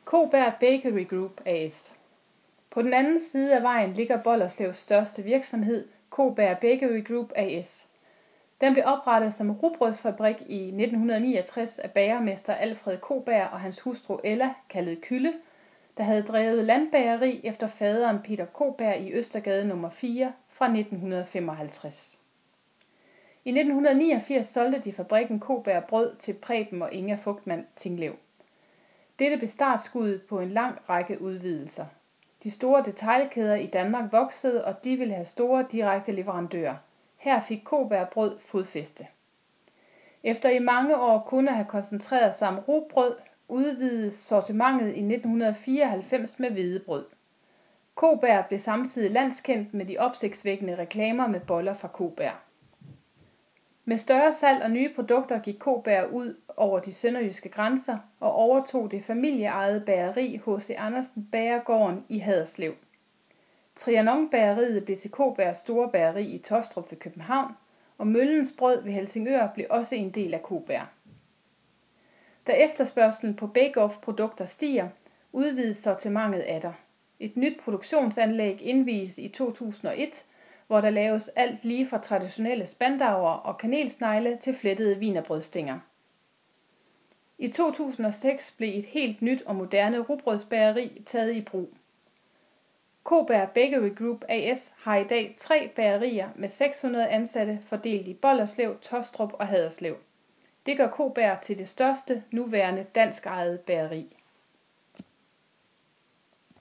Koberg Bakery Group A/S. På den anden side af vejen ligger Bolderslevs største virksomhed, Koberg Bakery Group A/S. Den blev oprettet som rugbrødsfabrik i 1969 af bagermester Alfred Koberg og hans hustru Ella, kaldet Kylle, der havde drevet landbageri efter faderen Peter Koberg i Østergade nr. 4 fra 1955. I 1989 solgte de fabrikken Koberg Brød til Preben og Inga Fogtmann Tinglev. Dette blev startskuddet på en lang række udvidelser. De store detailkæder i Danmark voksede, og de ville have store direkte leverandører. Her fik Koberg Brød fodfæste. Efter i mange år kun at have koncentreret sig om rugbrød, udvidedes sortimentet i 1994 med hvedebrød. Koberg blev samtidig landskendt med de opsigtsvækkende reklamer med boller fra Koberg. Med større salg og nye produkter gik Koberg ud over de sønderjyske grænser og overtog det familieejede bageri H.C. Andersen Bagergården i Haderslev. Trianon-bageriet blev til Kobergs store bageri i Taastrup ved København, og Møllens Brød ved Helsingør blev også en del af Koberg. Da efterspørgslen på bake-off-produkter stiger, udvides sortimentet atter. Et nyt produktionsanlæg indvies i 2001, hvor der laves alt lige fra traditionelle spandauer og kanelsnegle til flettede wienerbrødstænger. I 2006 blev et helt nyt og moderne rugbrødsbageri taget i brug. Koberg Bakery Group A/S har i dag 3 bagerier med 600 ansatte fordelt i Bolderslev, Taastrup og Haderslev. Det gør Koberg til det største nuværende danskejede bageri.